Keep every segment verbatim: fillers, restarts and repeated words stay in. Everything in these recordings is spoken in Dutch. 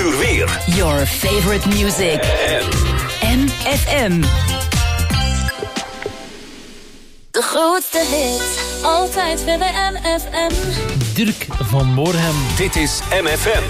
uur weer. Your favorite music. M F M. De grootste hits, altijd weer bij M F M. Dirk van Moorhem. Dit is M F M.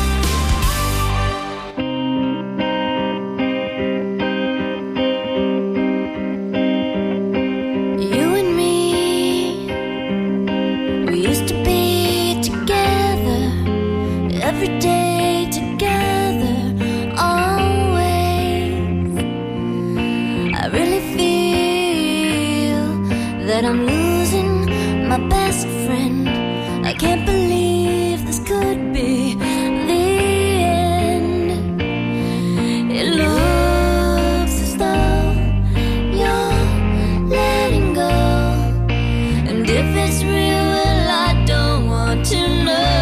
That I'm losing my best friend. I can't believe this could be the end. It looks as though you're letting go, and if it's real, well, I don't want to know.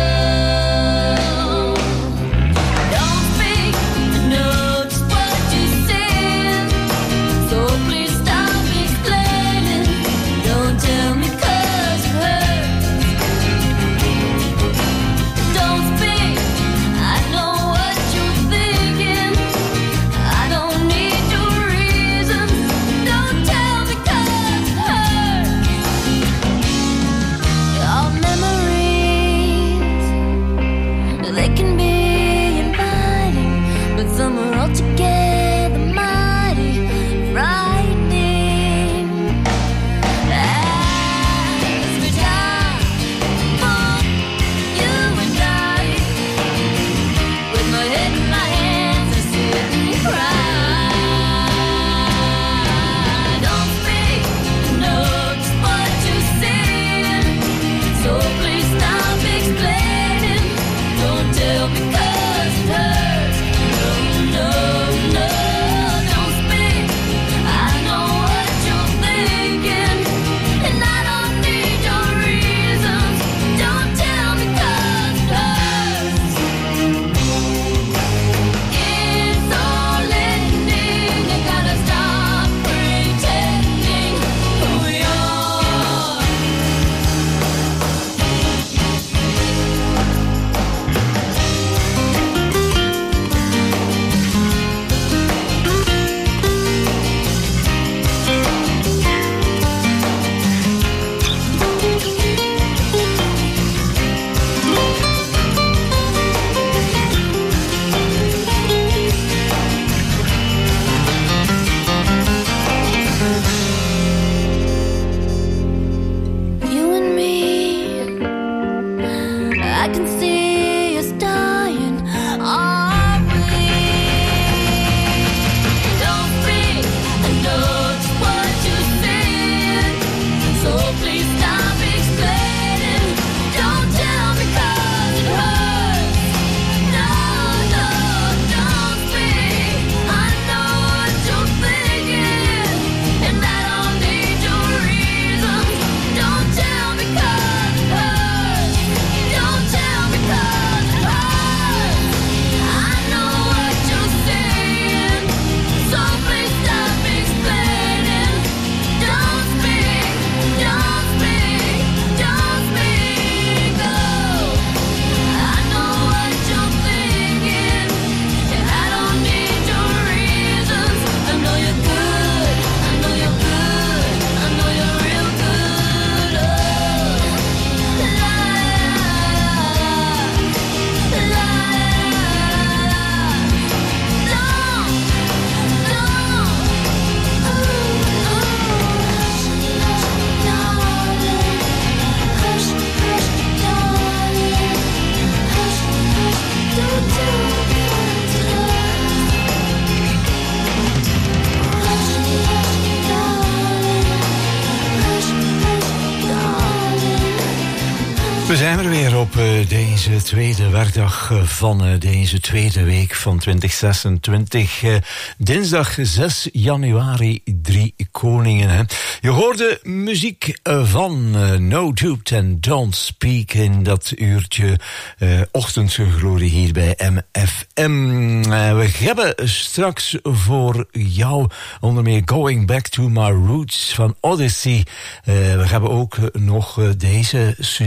We zijn er weer op uh, deze tweede werkdag uh, van uh, deze tweede week van twintig zesentwintig. Uh, dinsdag zes januari, drie koningen. Hè. Je hoorde muziek uh, van uh, No Doubt en Don't Speak in dat uurtje uh, ochtendglorie hier bij M F M. Uh, we hebben straks voor jou onder meer Going Back to My Roots van Odyssey. Uh, we hebben ook uh, nog uh, deze Susanna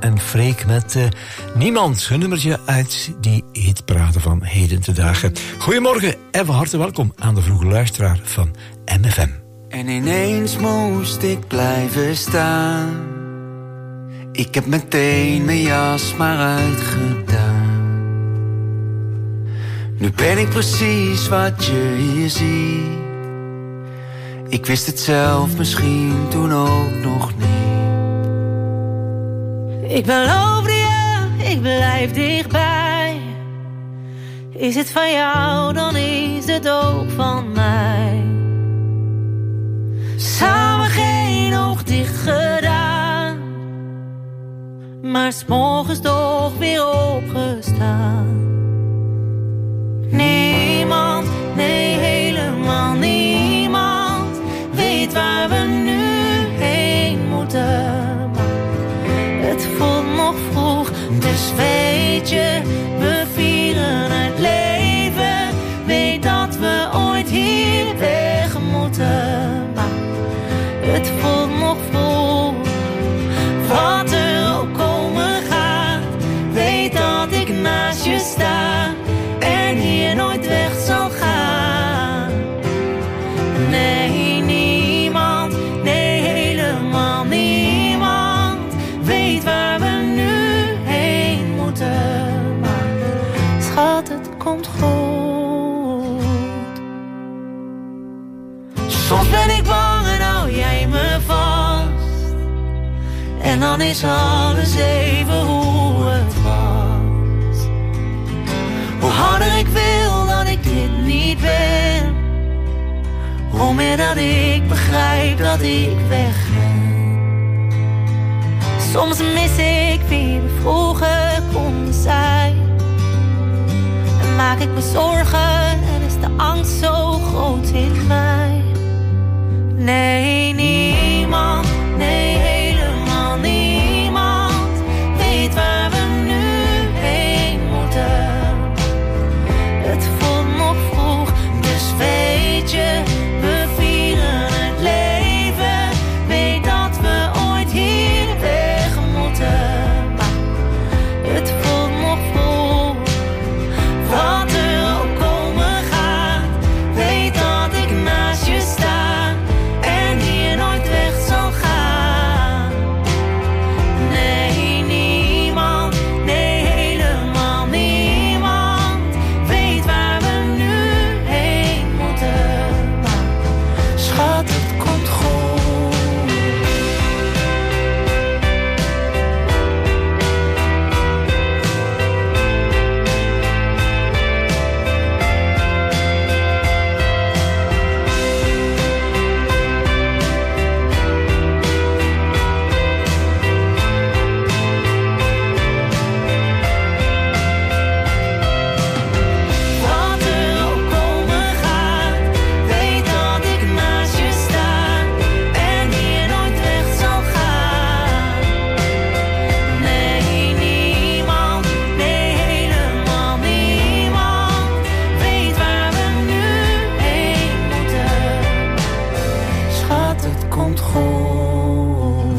en Freek met uh, Niemand. Een nummertje uit die hitparade van heden te dagen. Goedemorgen en van harte welkom aan de vroege luisteraar van M F M. En ineens moest ik blijven staan. Ik heb meteen mijn jas maar uitgedaan. Nu ben ik precies wat je hier ziet. Ik wist het zelf misschien toen ook nog niet. Ik beloof je, ik blijf dichtbij. Is het van jou, dan is het ook van mij. Samen geen oog dicht gedaan, maar 's morgens toch weer opgestaan. Niemand, nee helemaal niemand, weet waar we nu heen moeten. Maar het voelt nog vroeg, dus weet je, we vieren het leven. Weet dat we ooit hier weg moeten. Maar het voelt nog vroeg, wat er ook komen gaat. Weet dat ik naast je sta en hier nooit weg zal gaan. Nee, niemand, nee helemaal niemand, weet waar we nu heen moeten. Maar schat, het komt goed. Soms ben ik bang en hou jij me vast. En dan is alles even hoe het was. Hoe harder ik wil dat ik dit niet ben, hoe meer dat ik begrijp dat ik weg ben. Soms mis ik wie we vroeger konden zijn. En maak ik me zorgen en is de angst zo groot in mij. Nee, niemand, nee helemaal niemand, weet waar we nu heen moeten. Het voelt nog vroeg, dus weet je, we vieren het leven. Weet dat we ooit hier weg moeten. Maar het voelt nog vroeg, wat er ook komen gaat. Weet dat ik naast je sta en hier nooit weg zal gaan. Nee, niemand, nee helemaal niemand, weet waar we nu heen moeten. Maar schat, het komt goed. Wat er ook komen gaat, weet dat ik naast je sta en hier nooit weg zal gaan. Nee, niemand, nee helemaal niemand, weet waar we nu heen moeten. Schat, het komt goed.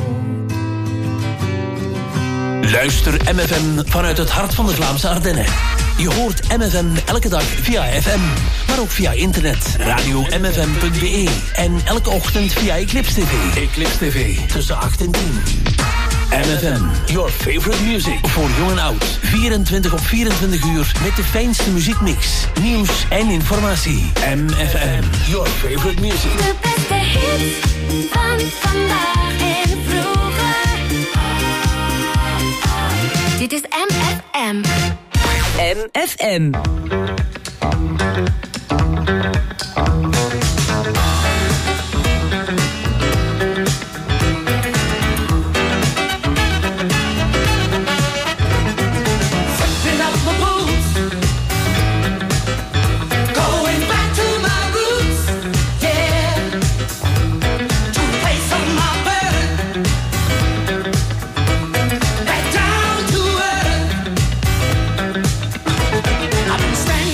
Luister M F M vanuit het hart van de Vlaamse Ardennen. Je hoort M F M elke dag via F M, maar ook via internet, radio m f m punt b e en elke ochtend via Eclipse T V. Eclipse T V, tussen acht en tien. M F M, your favorite music. Voor jong en oud, vierentwintig op vierentwintig uur met de fijnste muziekmix, nieuws en informatie. M F M, your favorite music. De beste hits van vandaag en vroeger. Dit is M F M. M F M. Stepping out my boots, going back to my roots, yeah, to the place of my birth, back down to earth. I've been standing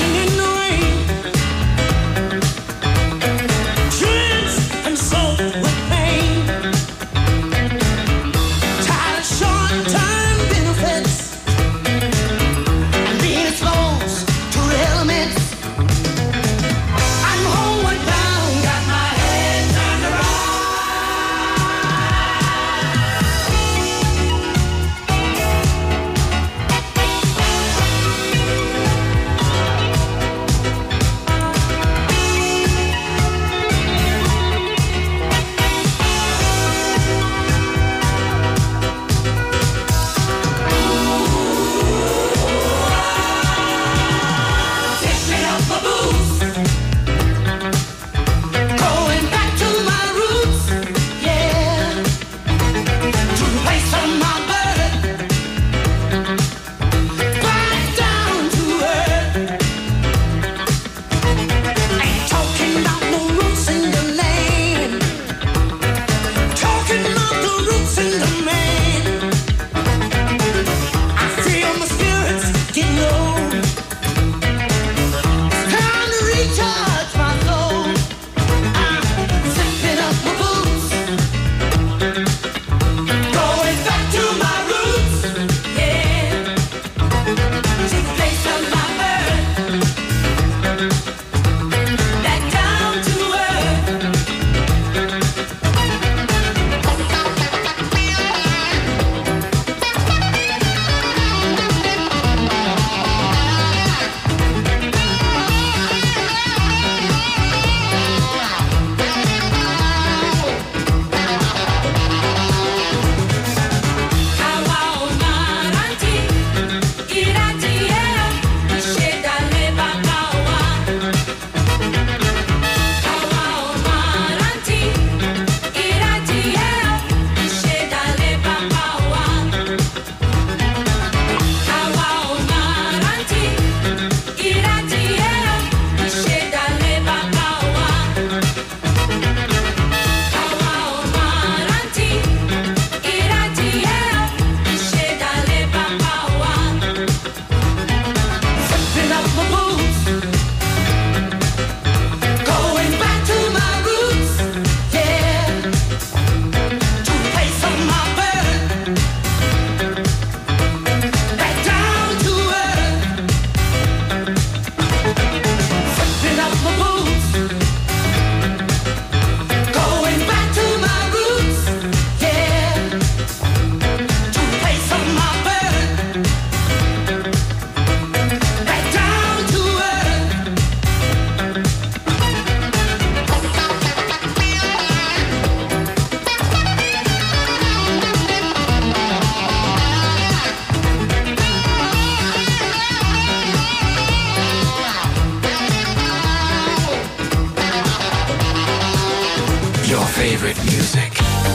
favorite music.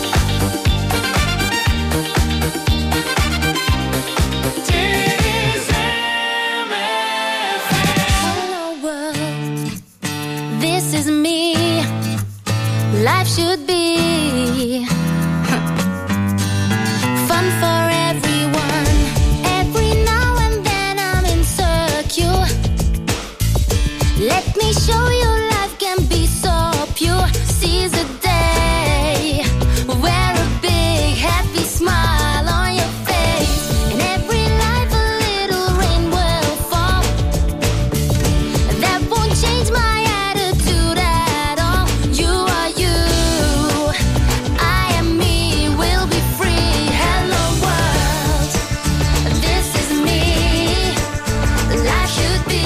Hello world, this is me. Life should be fun for everyone. Every now and then I'm insecure. Let me show you life can be so pure. Seize the day, wear a big happy smile on your face. In every life a little rain will fall. That won't change my attitude at all. You are you, I am me, we'll be free. Hello world, this is me. Life should be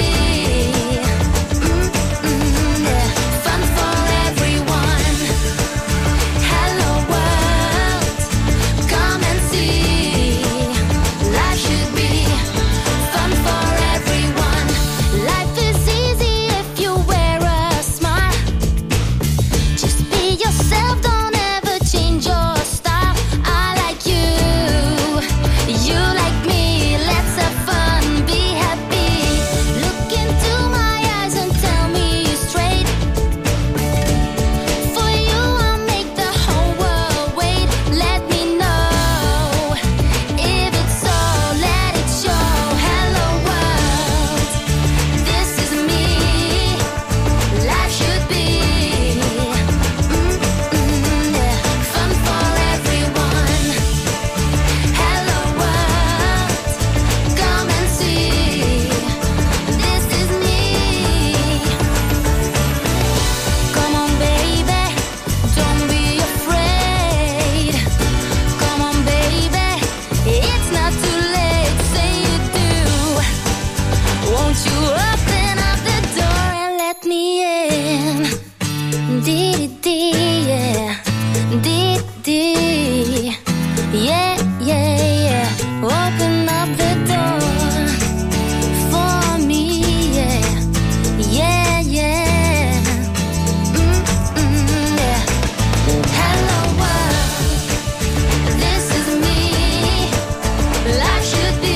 mm-mm, yeah. Fun for everyone. Hello world, come and see. Life should be fun for everyone. Life is easy if you wear a smile. Just be yourself, don't ever change your style. I like you, you like me. Let's have fun, be happy. Look into my eyes and tell me straight. For you I'll make the whole world wait. Let me know if it's so, let it show. Hello world, this is me. Life should be mm-mm, yeah. Fun for everyone. Hello world, come and see. This is me. Come on baby, don't be afraid. Come on baby, it's not too late. Say you do. Won't you open up the door and let me in? Dee dee yeah, dee dee, yeah yeah yeah. Open up the door for me, yeah, yeah yeah. Mm-mm, yeah. Hello world, this is me. Life should be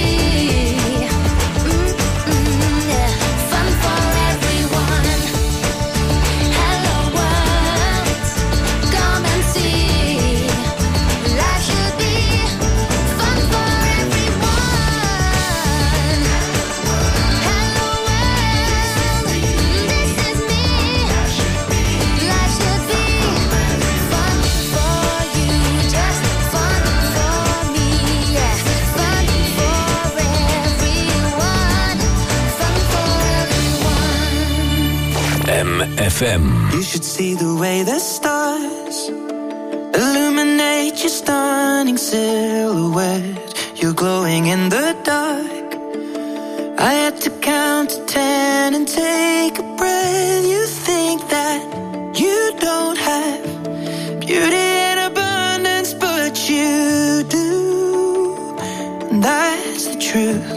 mm-mm, yeah. Fun for everyone. Hello world, come and see. Life should be fun for everyone. Hello world, this is me. Life should be fun for you, just fun for me, yeah. Fun for everyone, fun for everyone. M F M. You should see the way the stars illuminate your stunning silhouette. You're glowing in the dark. I had to count to ten and take a breath. You think that you don't have beauty in abundance, but you do. And that's the truth.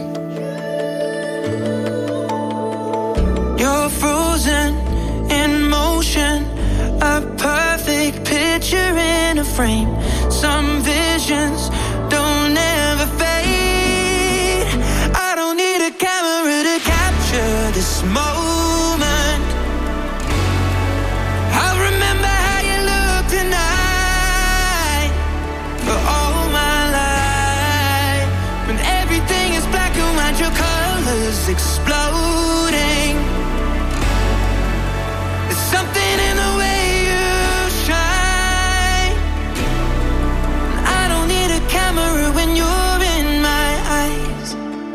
You're frozen in motion, a perfect picture in a frame. Some visions don't ever fade. I don't need a camera to capture this moment. I'll remember how you look tonight for all my life. When everything is black and white, your colors exploding. There's something in the way you shine. I don't need a camera when you're in my eyes.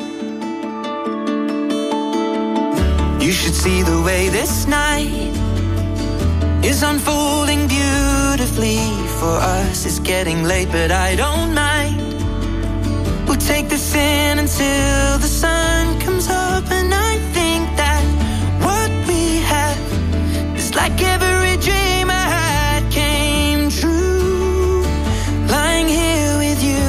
You should see the way this night is unfolding beautifully for us. It's getting late, but I don't mind. We'll take this in until the sun comes up, and I think that what we have is like every dream I had came true. Lying here with you,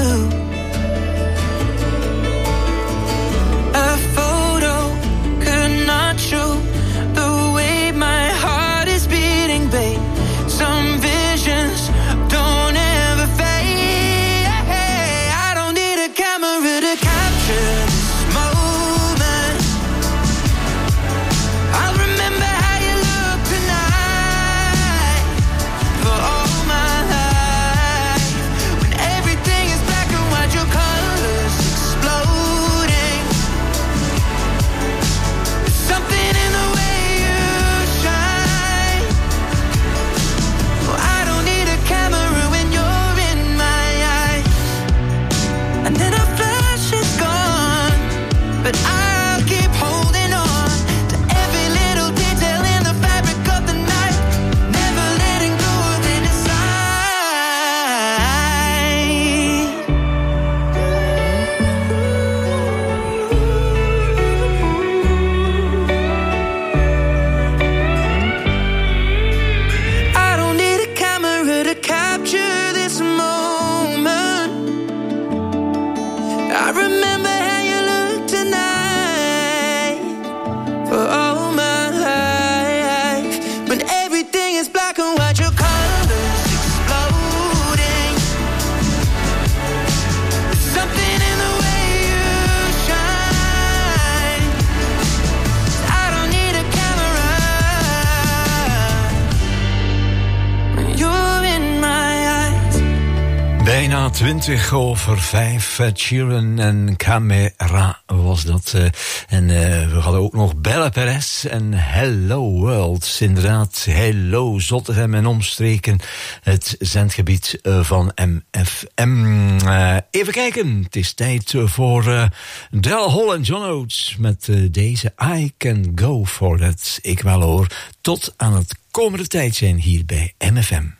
a photo could not show the way my heart is beating, babe. Some visions twintig over vijf. Uh, Sheeran en Camera was dat. Uh, en uh, we hadden ook nog Bella Perez en Hello World. Inderdaad, Hello Zottegem en omstreken. Het zendgebied uh, van M F M. Uh, even kijken, het is tijd voor uh, Del Hall en John Oates met uh, deze I Can Go For That. Ik wel hoor, tot aan het komende tijd zijn hier bij M F M.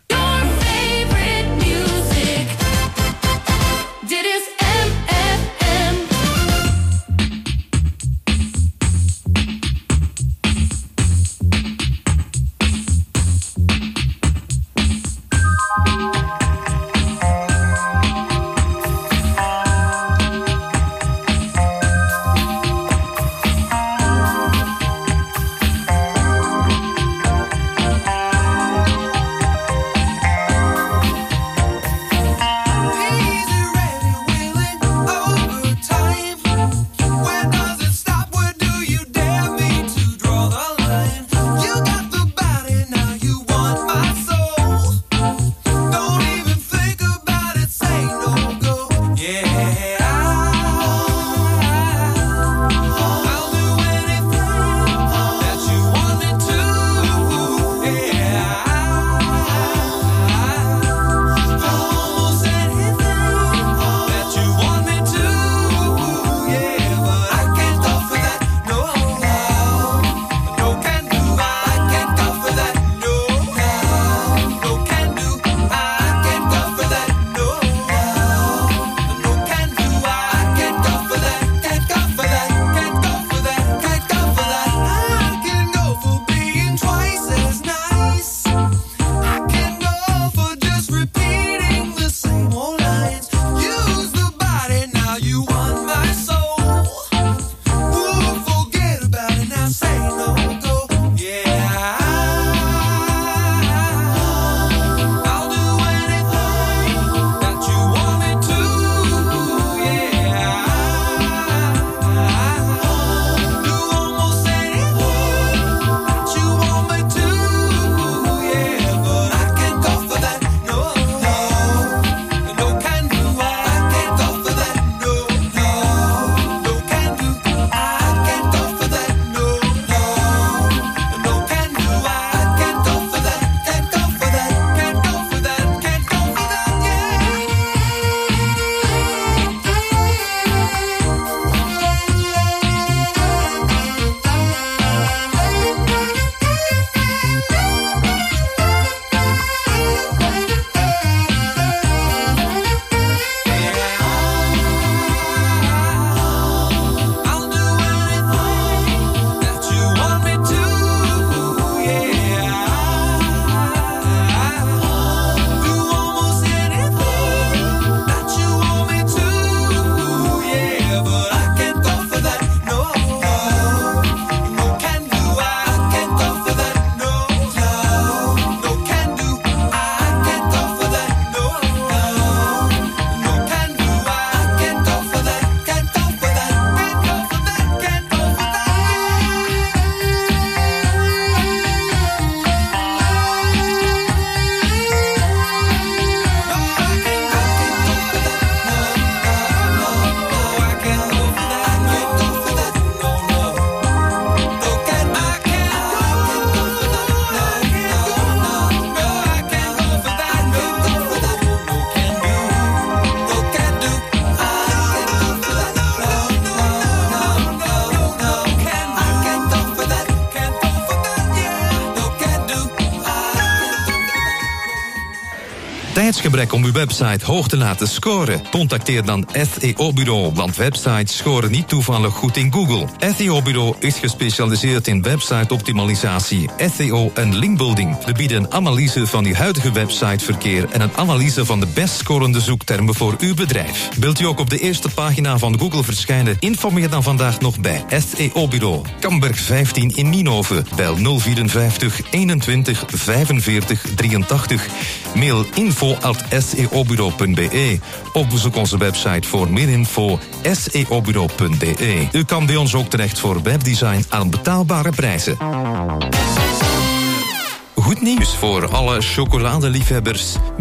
Tijdsgebrek om uw website hoog te laten scoren? Contacteer dan S E O-bureau, want websites scoren niet toevallig goed in Google. S E O-bureau is gespecialiseerd in website-optimalisatie, S E O en linkbuilding. We bieden een analyse van uw huidige websiteverkeer en een analyse van de best scorende zoektermen voor uw bedrijf. Wilt u ook op de eerste pagina van Google verschijnen? Informeer dan vandaag nog bij S E O-bureau. Kamberg vijftien in Nienhoven. Bel nul vierenvijftig eenentwintig vijfenveertig drieëntachtig. Mail info at s e o bureau punt b e. Of bezoek onze website voor meer info s e o bureau punt b e. U kan bij ons ook terecht voor webdesign aan betaalbare prijzen. Goed nieuws voor alle chocoladeliefhebbers.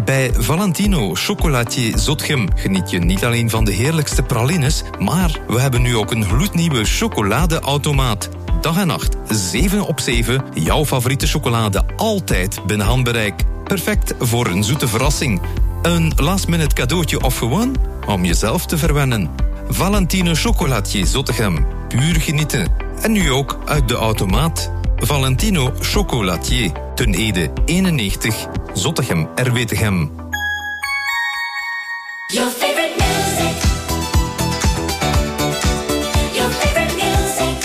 Bij Valentino Chocolatier Zotgem geniet je niet alleen van de heerlijkste pralines, maar we hebben nu ook een gloednieuwe chocoladeautomaat. Dag en nacht, zeven op zeven, jouw favoriete chocolade altijd binnen handbereik. Perfect voor een zoete verrassing. Een last-minute cadeautje of gewoon om jezelf te verwennen. Valentino Chocolatier Zottegem. Puur genieten. En nu ook uit de automaat. Valentino Chocolatier. Ten Ede eenennegentig. Zottegem, R W Tegem. Your favorite music. Your favorite music.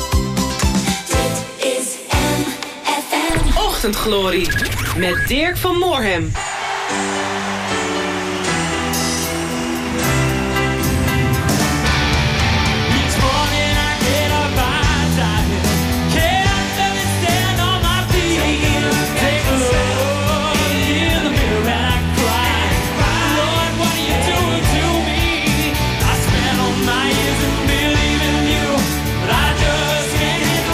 Dit is M F M. Ochtendglorie met Dirk van Moorhem.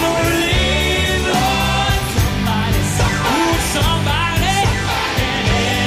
Somebody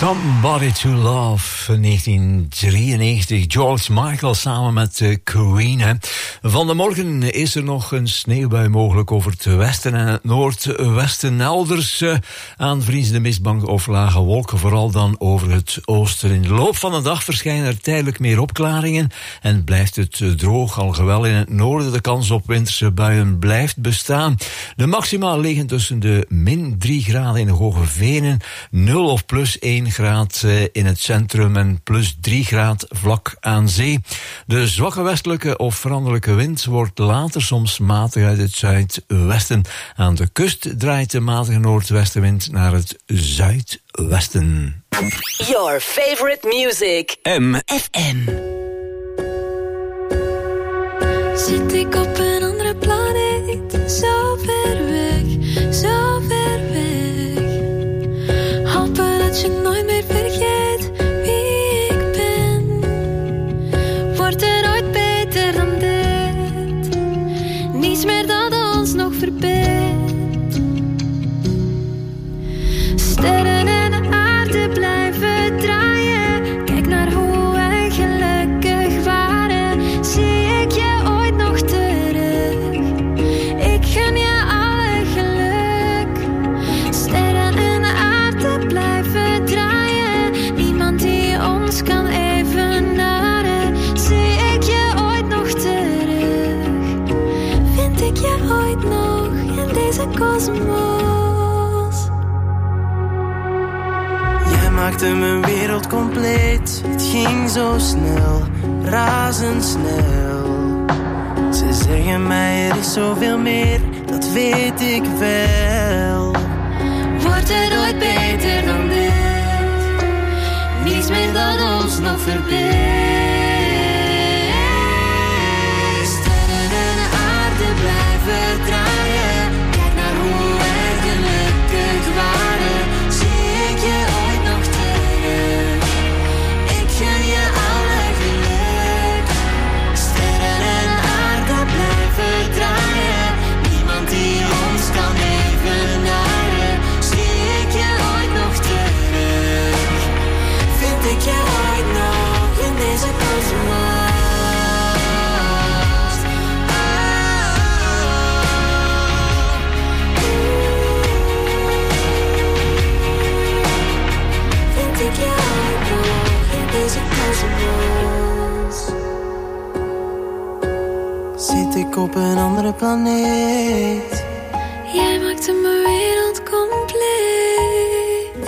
Somebody to Love, negentien drieënnegentig. George Michael samen met uh, Queen. Hè. Van de morgen is er nog een sneeuwbui mogelijk over het westen en het noordwesten. Elders uh, aanvriezende mistbank of lage wolken, vooral dan over het oosten. In de loop van de dag verschijnen er tijdelijk meer opklaringen en blijft het uh, droog. Alhoewel in het noorden de kans op winterse buien blijft bestaan. De maxima liggen tussen de min drie graden in de Hoge Venen, nul of plus één graad in het centrum en plus drie graad vlak aan zee. De zwakke westelijke of veranderlijke wind wordt later soms matig uit het zuidwesten. Aan de kust draait de matige noordwestenwind naar het zuidwesten. Your favorite music. M F M. Zit ik op een andere planeet, zo ver weg, zo ver weg. Hopen dat je nooit meer vergeet wie ik ben. Wordt er ooit beter dan dit? Niets meer dat ons nog verbindt. Sterren en de aarde blijven draaien. Kijk naar hoe wij gelukkig waren. Zie ik je ooit nog terug? Ik gun je alle geluk. Sterren en de aarde blijven draaien. Niemand die ons kan evenaren. Zie ik je ooit nog terug? Vind ik je ooit nog in deze kosmos? Jij maakte mijn wereld compleet. Het ging zo snel, razendsnel. Ze zeggen mij er is zoveel meer, dat weet ik wel. Wordt er ooit beter dan dit? Niets meer dat ons nog verbindt. Sterren en de aarde blijven draaien. Kijk naar hoe wij gelukkig waren. Zie ik je ooit nog terug? Ik gun je alle geluk. Sterren en aarde blijven draaien. Niemand die ons kan evenaren. Zie ik je ooit nog terug? Vind ik je ooit nog in deze kosmos? Vind ik je ooit nog in deze kosmos? Zit ik op een andere planeet? Jij maakte mijn wereld compleet.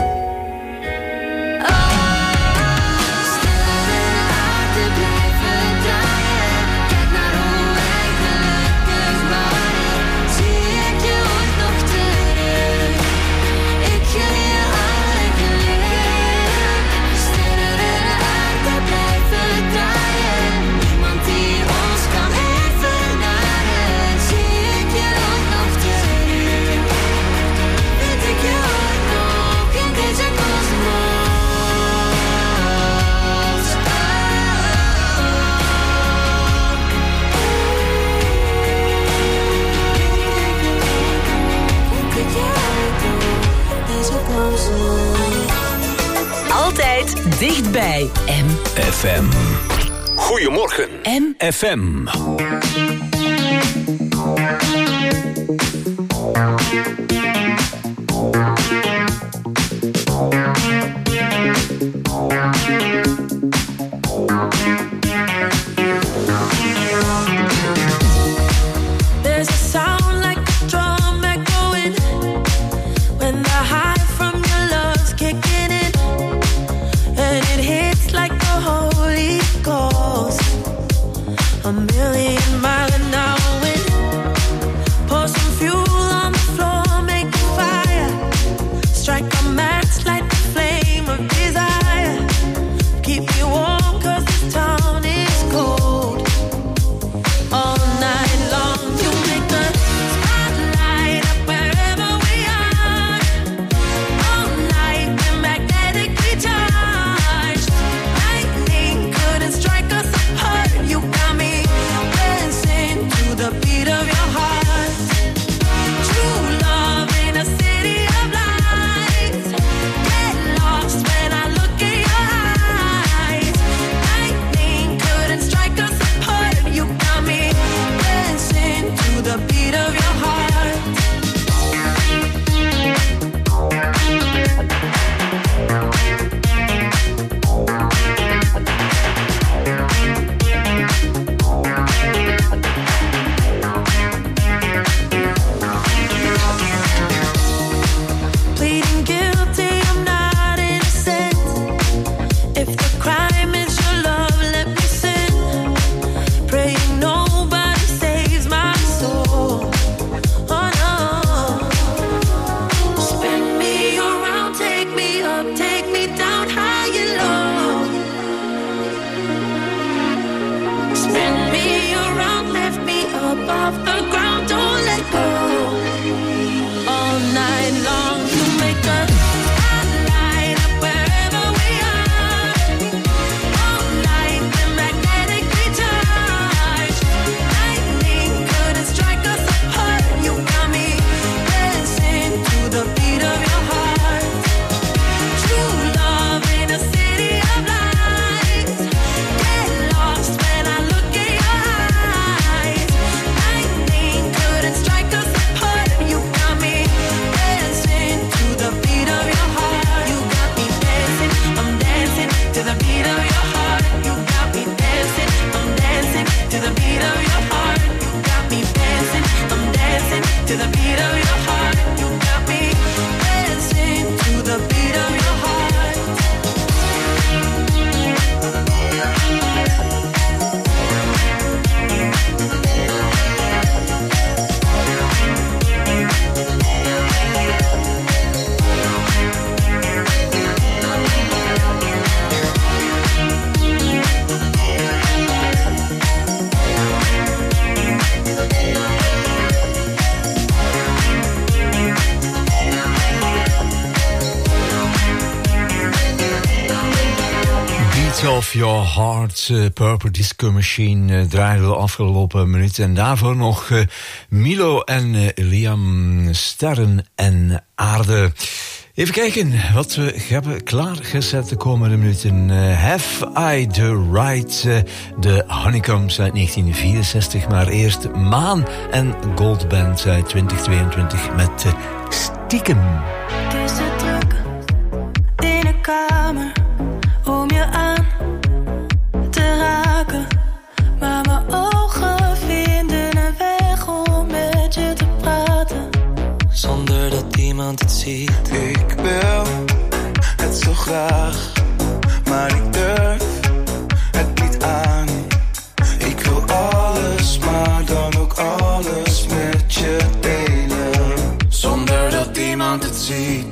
Sterren en aarde blijven draaien. Kijk naar hoe wij gelukkig waren. Zie ik je ooit nog terug? Ik gun je alle geluk. Sterren en aarde blijven draaien. Niemand die ons kan evenaren. Zie ik je ooit nog terug? Vind ik je ooit nog in deze kosmos? Vind ik je ooit nog in deze kosmos? Altijd dichtbij. M F M. Goedemorgen. M F M. There's a sound like a drum echoing when the high from your love's kicking in, and it hits like the Holy Ghost. A million mile an beat of your heart. You got me dancing to the beat of your heart. Of Your Heart, uh, Purple Disco Machine, uh, draaiden we de afgelopen minuut. En daarvoor nog uh, Milo en uh, Liam, Sterren en Aarde. Even kijken wat we hebben klaargezet de komende minuten. Uh, Have I the Right, uh, de Honeycombs uit negentien vierenzestig. Maar eerst Maan en Goldband uit twintig tweeëntwintig met uh, Stiekem. Het is te druk in de kamer om je aan te raken, maar mijn ogen vinden een weg om met je te praten, zonder dat iemand het ziet. Ik wil het zo graag, maar ik durf het niet aan. Ik wil alles, maar dan ook alles met je delen, zonder dat iemand het ziet.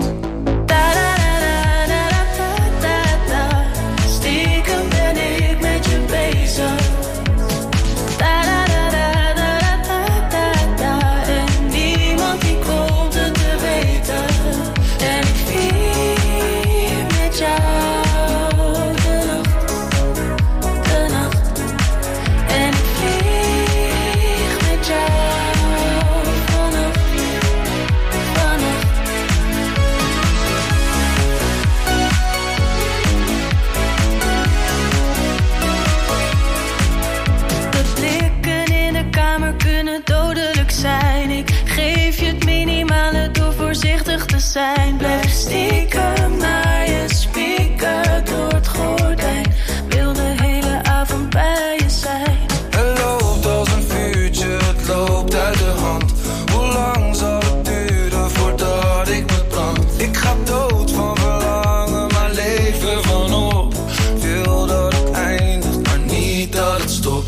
Zijn. Blijf stiekem naar je speaker door het gordijn. Wil de hele avond bij je zijn. Het loopt als een vuurtje, het loopt uit de hand. Hoe lang zal het duren voordat ik me brand? Ik ga dood van verlangen, maar leven van op. Wil dat het eindigt, maar niet dat het stopt.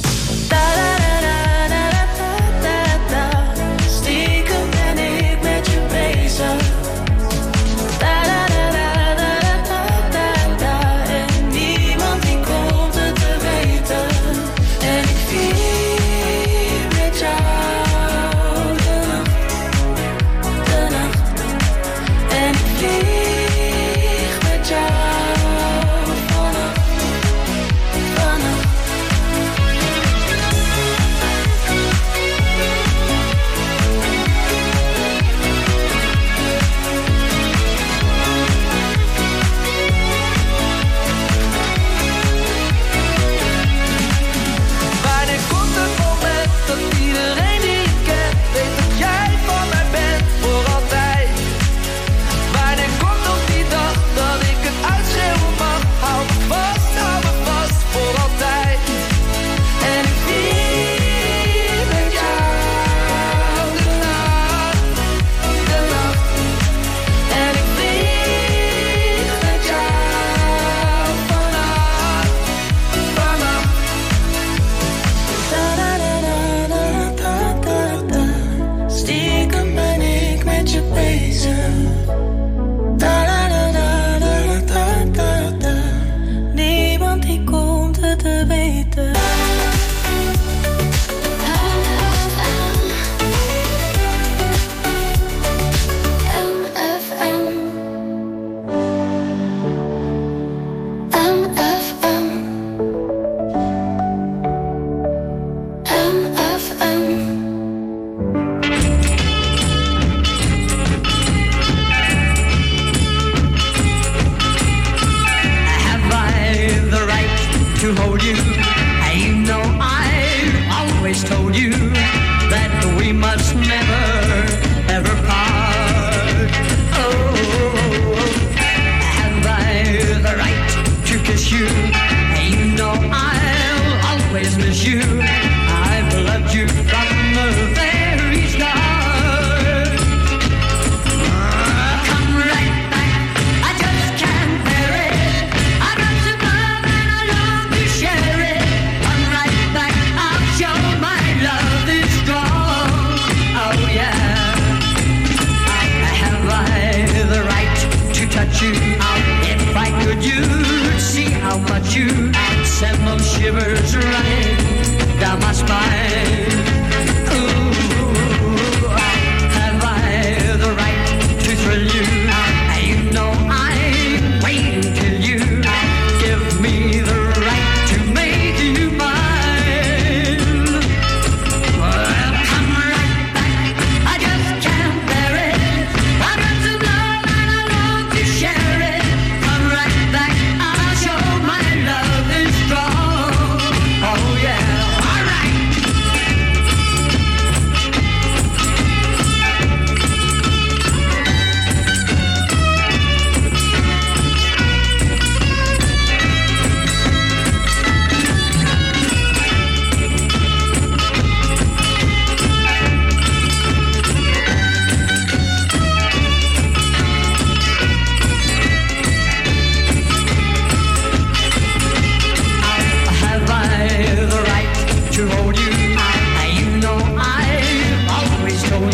Stiekem ben ik met je bezig.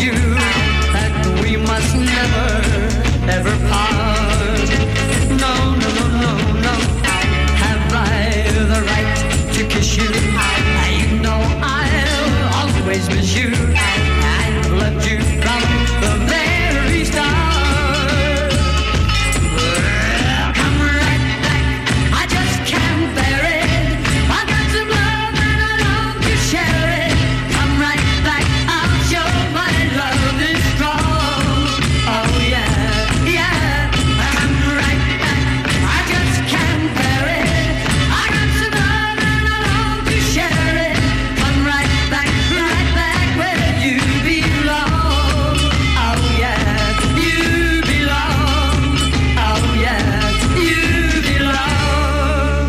you that we must never, ever part. No, no, no, no, no. Have I the right to kiss you? You know I'll always miss you. I've loved you from the very start. Well, come right back, I just can't bear it. I've got some love and I long to share it. Come right back, I'll show my love is strong. Oh yeah, yeah. Come right back, I just can't bear it. I got some love and I long to share it. Come right back, right back where you belong. Oh yeah, you belong. Oh yeah, you belong.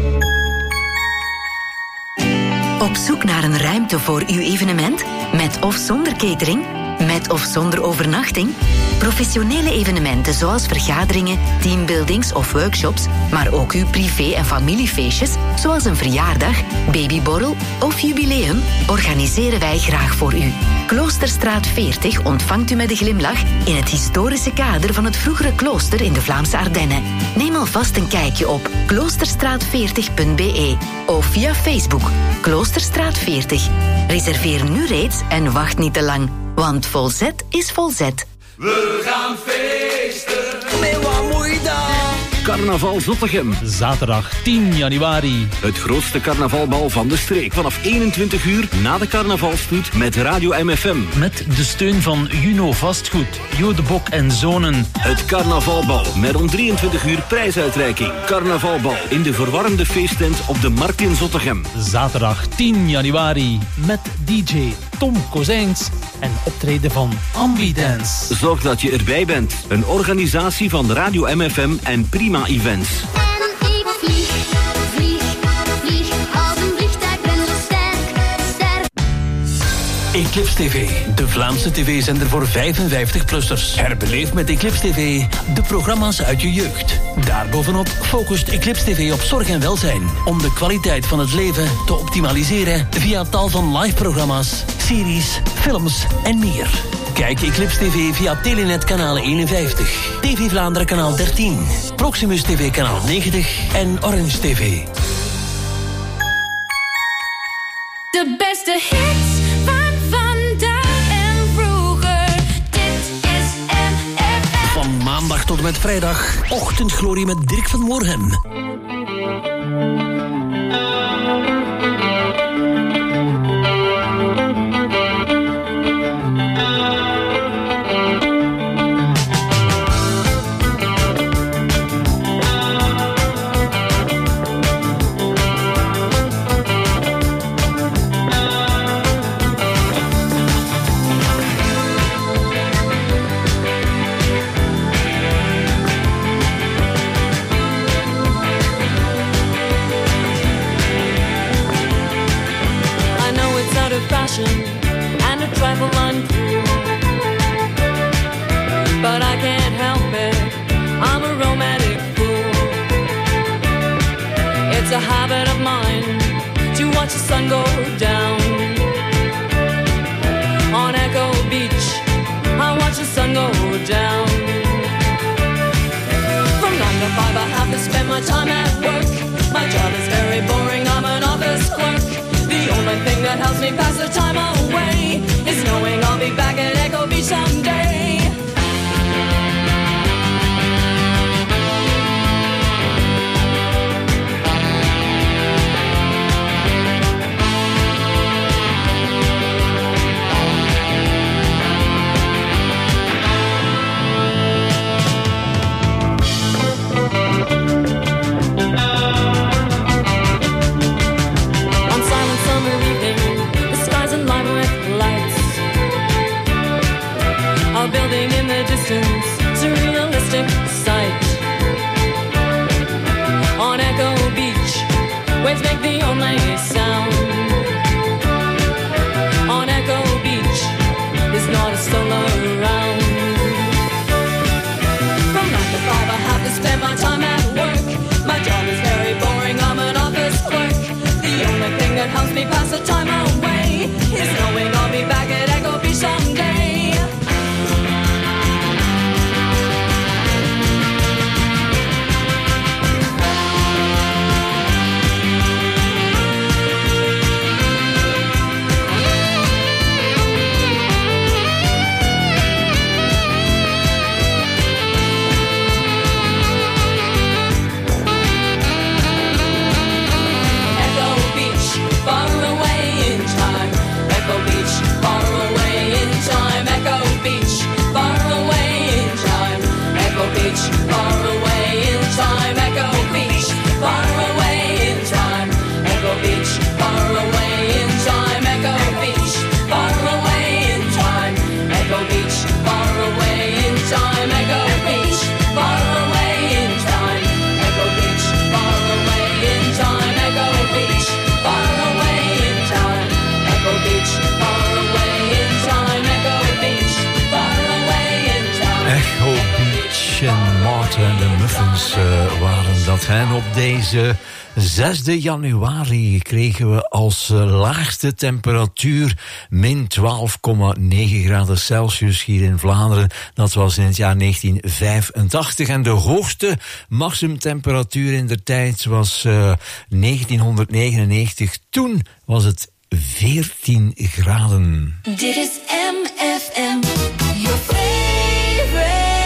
Op zoek naar een ruimte voor uw evenement? Met of zonder catering? Met of zonder overnachting? Professionele evenementen zoals vergaderingen, teambuildings of workshops, maar ook uw privé- en familiefeestjes, zoals een verjaardag, babyborrel of jubileum, organiseren wij graag voor u. Kloosterstraat veertig ontvangt u met een glimlach in het historische kader van het vroegere klooster in de Vlaamse Ardennen. Neem alvast een kijkje op kloosterstraat veertig punt b e of via Facebook Kloosterstraat veertig. Reserveer nu reeds en wacht niet te lang, want volzet is volzet. We gaan feesten met wat moeite. Carnaval Zottegem. Zaterdag tien januari. Het grootste carnavalbal van de streek. Vanaf eenentwintig uur na de carnavalstoet met Radio M F M. Met de steun van Juno Vastgoed, Jo de Bok en Zonen. Het carnavalbal met om drieëntwintig uur prijsuitreiking. Carnavalbal in de verwarmde feesttent op de Markt in Zottegem. Zaterdag tien januari met D J Tom Kozijns en optreden van Ambidance. Zorg dat je erbij bent. Een organisatie van Radio M F M en Prima Events. En ik vlieg, vlieg, vlieg als een vliegtuig, ben zo sterk, sterk. Eclipse T V, de Vlaamse tv-zender voor vijfenvijftig-plussers. Herbeleef met Eclipse T V de programma's uit je jeugd. Daarbovenop focust Eclipse T V op zorg en welzijn, om de kwaliteit van het leven te optimaliseren via tal van live-programma's, series, films en meer. Kijk Eclipse T V via Telenet kanaal eenenvijftig, T V Vlaanderen kanaal dertien, Proximus T V kanaal negentig en Orange T V. De beste hits van vandaag en vroeger. Dit is M F M. Van maandag tot en met vrijdag, Ochtendglorie met Dirk van Moorhem. And a trifle uncool, but I can't help it, I'm a romantic fool. It's a habit of mine to watch the sun go down. On Echo Beach, I watch the sun go down. From nine to five I have to spend my time at work. My job is very boring, I'm an office clerk. The only thing that helps me pass the time away is knowing I'll be back at Echo Beach someday. Building in the distance, surrealistic sight. On Echo Beach, waves make the only sound. On Echo Beach, there's not a soul around. From nine to five I have to spend my time at work. My job is very boring, I'm an office clerk. The only thing that helps me pass the time away is knowing I'll be back at Echo Beach someday. Gretchen, Martin en de Muffins uh, waren dat. En op deze zesde januari kregen we als uh, laagste temperatuur min twaalf komma negen graden Celsius hier in Vlaanderen. Dat was in het jaar negentien vijfentachtig. En de hoogste maximumtemperatuur in de tijd was uh, negentienhonderdnegenennegentig. Toen was het veertien graden. Dit is M F M, your favorite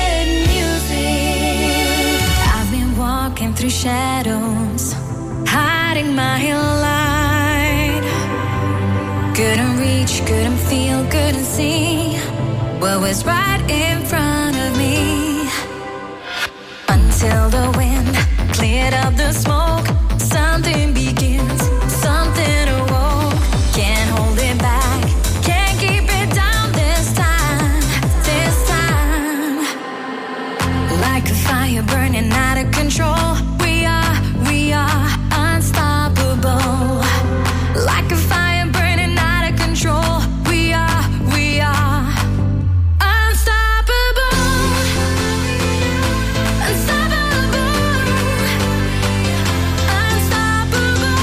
music. I've been walking through shadows, hiding my light. Couldn't reach, couldn't feel, couldn't see what was right in front of me. Until the wind cleared up the smoke, something begins, something awoke. Can't hold it back, can't keep it down this time, this time. Like a fire burning out of control, we are, we are unstoppable. Like a fire burning out of control, we are, we are unstoppable. Unstoppable. Unstoppable.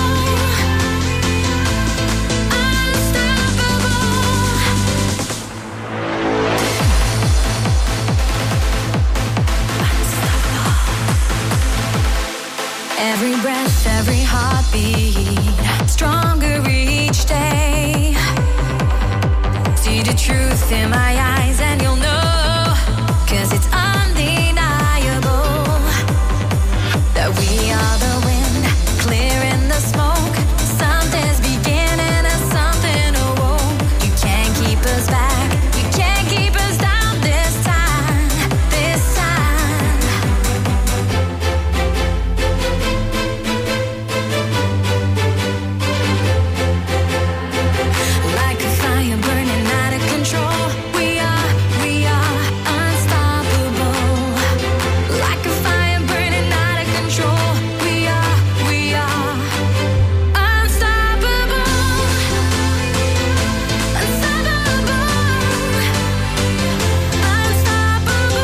Every breath, every heartbeat, stronger each day. See the truth in my eyes and you'll know, 'cause it's undeniable that we are the wind, clearing the smoke. Something's beginning and something awoke. You can't keep us back, you can't keep us down this time, this time. Like a fire burning out of control, we are, we are unstoppable. Like a fire burning out of control, we are, we are unstoppable. Unstoppable. Unstoppable.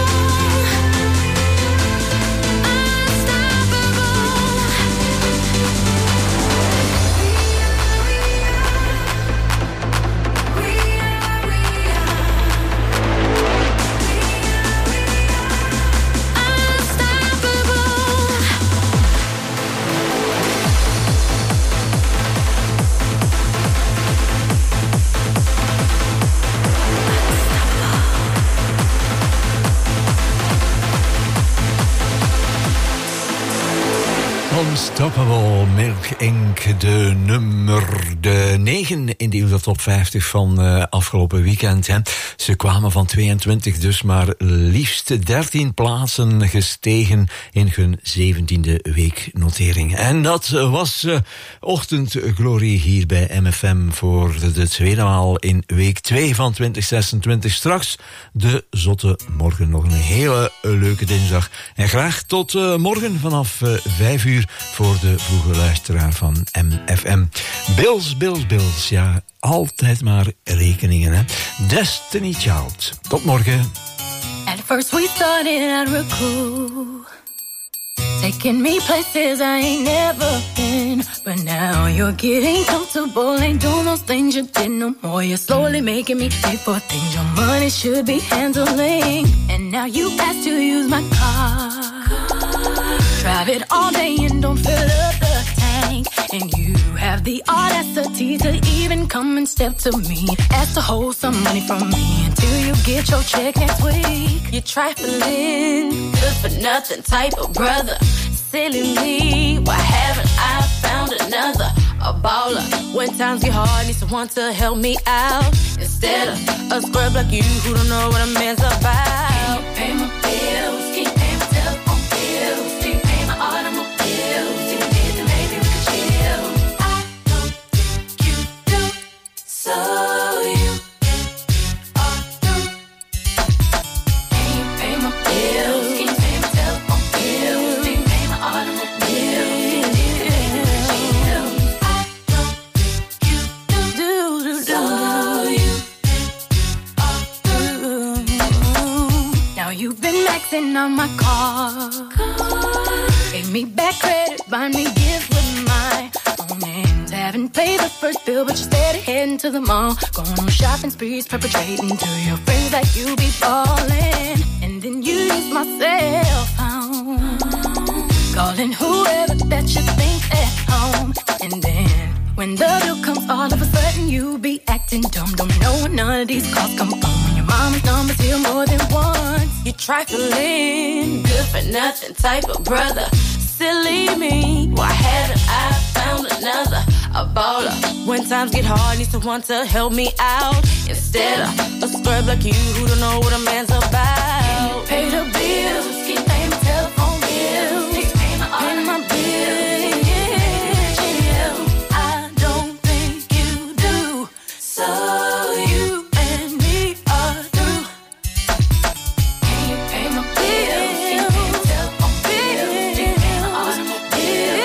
Unstoppable, Milk Inc, de nummer de negen in de Ultra Top vijftig van uh, afgelopen weekend. Hè. Ze kwamen van tweeëntwintig dus maar liefst dertien plaatsen gestegen in hun zeventiende weeknotering. En dat was uh, ochtendglorie hier bij M F M voor de, de tweede maal in week twee van twintig zesentwintig. Straks de zotte morgen, nog een hele leuke dinsdag. En graag tot uh, morgen vanaf uh, vijf uur voor de vroege luisteraar van M F M. Bills, Bills, Bills. Ja, altijd maar rekeningen, hè. Destiny Child. Tot morgen. At first we started out real cool, taking me places I ain't never been. But now you're getting comfortable, ain't doing those things you did no more. You're slowly making me pay for things your money should be handling. And now you ask to use my car, drive it all day and don't fill up the tank. And you have the audacity to even come and step to me, ask to hold some money from me until you get your check next week. You're trifling, good for nothing type of brother. Silly me, why haven't I found another? A baller. When times get hard, need someone to help me out, instead of a scrub like you who don't know what a man's about. Can you pay my bills? Can you pay my telephone bills? Can you pay my automobiles? Can you pay them, maybe we could chill? I don't think you do, so you are through. Can you pay my bills? Can you pay my telephone bills? Can you pay my automobiles? Can you pay them, maybe we could chill? I don't think you do, do, do, so you are through. you've been maxing on my car. Gave me back credit, buy me gifts with my own hands. Haven't paid the first bill, but you're steady heading to the mall. Going on shopping sprees, perpetrating to your friends like you be ballin'. And then you use my cell phone, calling whoever that you think's at home. And then when the bill comes, all of a sudden you be acting dumb. Don't know when none of these calls come from. When your mama's number's here more than once. You trifling, good for nothing type of brother. Silly me, why hadn't I found another? A baller. When times get hard, need someone to help me out. Instead of a scrub like you who don't know what a man's about. Can you pay the bills? Keep paying my telephone bills. Keep paying my, pay my bills. I don't think you do. So you and me are through. Can you pay my bills? Keep paying my telephone bills. Keep paying my automobile.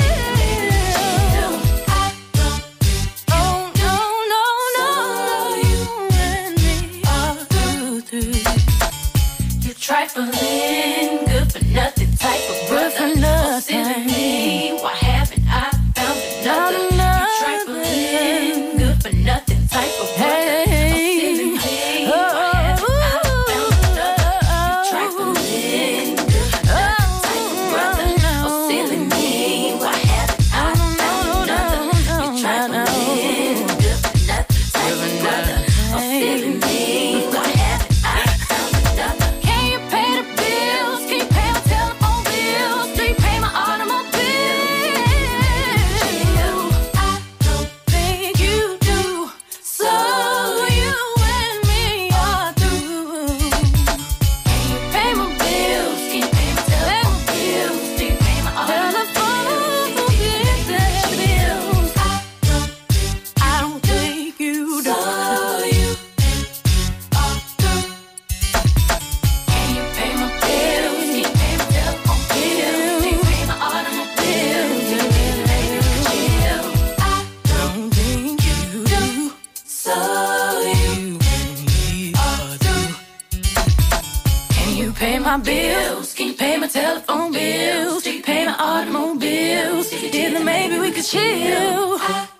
I don't. Oh no no no. So you and me are through through. You trifling, good for nothing type of brother. For nothing. Oh, me, why haven't I found another? You trifling, good for nothing type of brother. Hey. Oh, why haven't I found another? You trifling, good for nothing type of brother. Oh, silly me, why haven't I found another? You trifling, good for nothing type of brother. Oh, silly me, why haven't I found another? Can you pay the bills? Can you pay my telephone bills? Do you pay my automobile? I don't think you do. So you and me are through. Can you pay my bills? Can you pay my telephone bills? Do you pay my automobile? bills? I don't think you do. So you are through. Can you pay my bills? Can you pay my telephone bills? Can you pay my automobile? Do you pay the baby chill? I don't think you do. So you and me are through. Can you pay my bills? Can you pay my telephone bills? Do you pay my automobiles? Then maybe we could chill.